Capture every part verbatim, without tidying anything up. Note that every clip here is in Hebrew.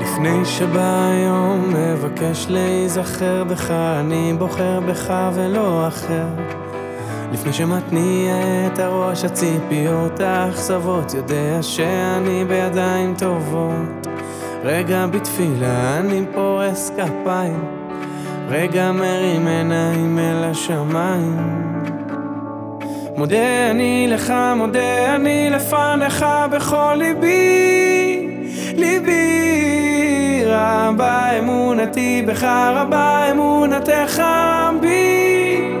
לפני שבא היום מבקש להיזכר בך, אני בוחר בך ולא אחר. לפני שמתניע את הראש, הציפיות, האכזבות, יודע שאני בידיים טובות. רגע בתפילה אני פורס כפיים, רגע מרים עיניים אל השמיים. מודה אני לך, מודה אני לפניך בכל ליבי, ליבי. רבה אמונתי בך, רבה אמונתך בי,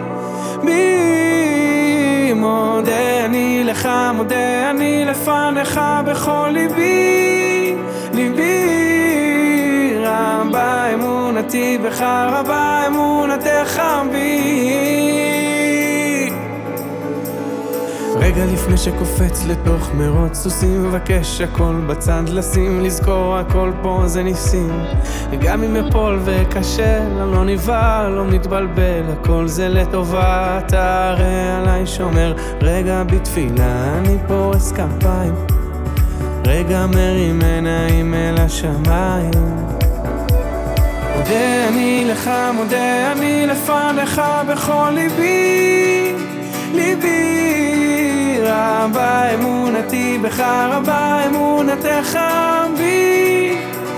בי. מודה אני לך, מודה אני לפניך בכל ליבי, ליבי. רבה אמונתי בך, רבה אמונתך בי. רגע לפני שקופץ לתוך מרוץ סוסים, מבקש הכל בצד לשים, לזכור הכל פה זה ניסים. גם אם אפול וקשה, לא נבהל, לא מתבלבל, הכל זה לטובה, אתה הרי עליי שומר. רגע בתפילה אני פורס כפיים, רגע מרים עיניים אל השמיים. מודה אני לך, מודה אני לפניך בכל ליבי, ליבי. רבה אמונתי בך, רבה אמונתך בי,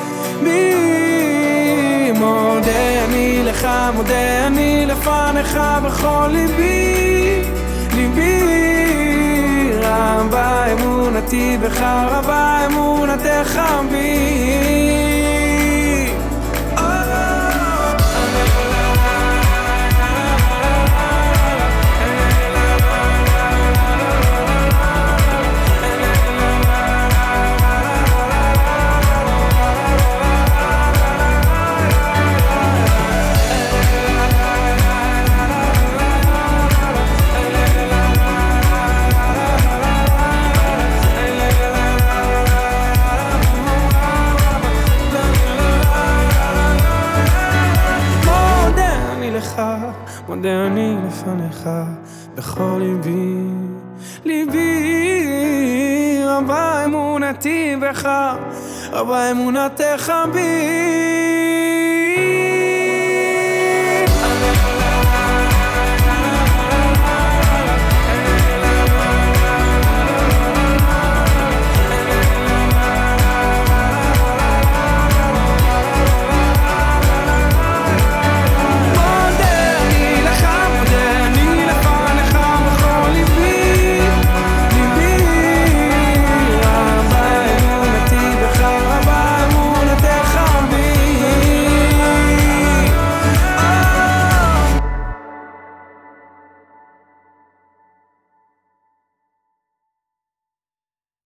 בי. מודה אני לך, מודה אני לפניך בכל ליבי, ליבי. רבה אמונתי בך, רבה אמונתך בי. מודה אני לפניך בכל ליבי, ליבי. רבה אמונתי בך, רבה אמונתך בי.